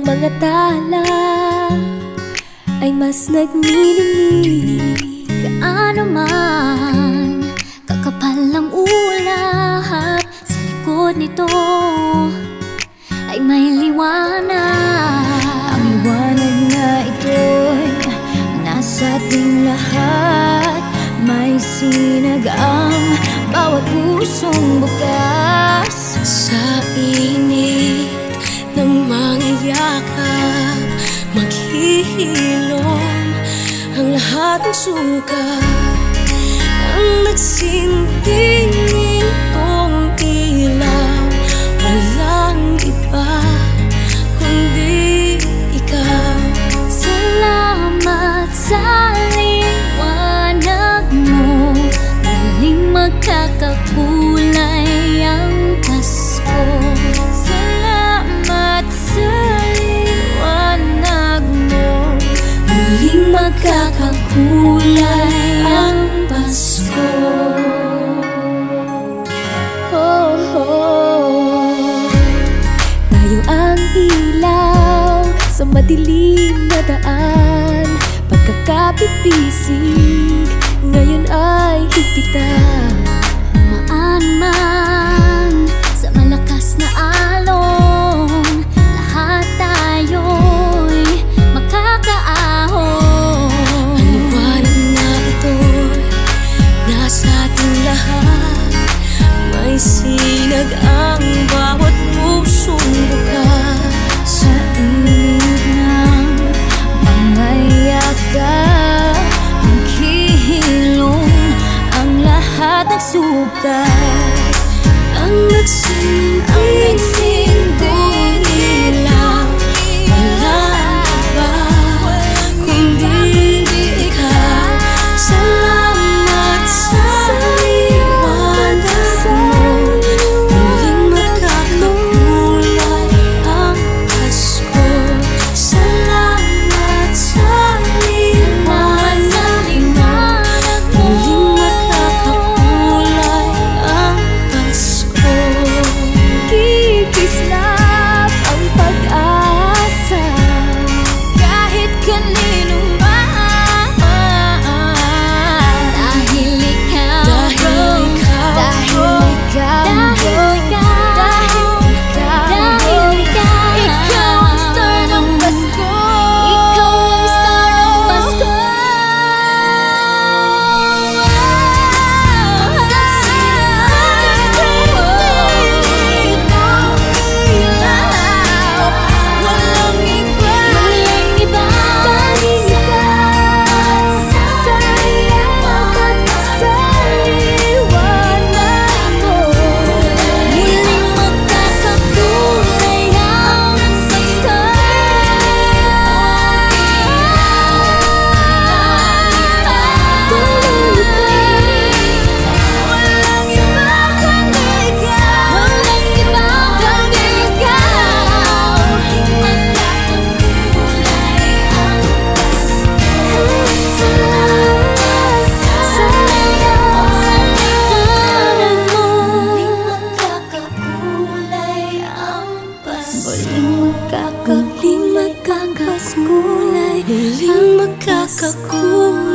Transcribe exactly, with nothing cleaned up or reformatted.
mga tala ay mas nagniningning. Gaano man kakapal ang ulap, sa likod nito ay may liwanag. Ang liwanag na ito'y nasa ating lahat. May sinag ang bawat pusong bukas. Sa init ng mga yakap, maghihilom ang lahat ng suka. Ang nagsinting itong ilaw, walang iba kundi ikaw. Salamat sa liwanag mo, muling magkakakulay ang Pasko. Salamat sa liwanag mo, muling magkakakulay ang Pasko. Oh, oh. Tayo ang ilaw sa madilim na daan, pagkakapipisig ngayon ay higpitan. Maan man sa malakas na alon, lahat tayo'y makakaahon. Ang liwanag na ito'y nasa ating lahat. May sinag ang bawat pusong bukas. Sa init ng mga yakap, maghihilom ang lahat ng sukat. Ang nagsinting ilaw, walang iba kundi ikaw. Salamat sa liwanag mo, muling magkakakulay ang Pasko. Salamat sa liwanag mo, muling magkakakulay ang Pasko. Kikislap ang pag-asa kahit kanino man. Dahil ikaw, Dahil ikaw, dahil ikaw, dahil ikaw, dahil ikaw, ikaw ang star ng Pasko. Ikaw ang star ng Pasko. walang iba, Walang iba dahil ikaw, sa liwanag, sa liwanag mo, muling magkakakulay ang Pasko. Walang iba kundi ikaw, walang iba kundi ikaw, magkakakulay ang Pasko. Sa liwanag mo, muling magkakakulay ang Pasko. Muling magkakakulay, muling magkakakulay ang magkakakulay.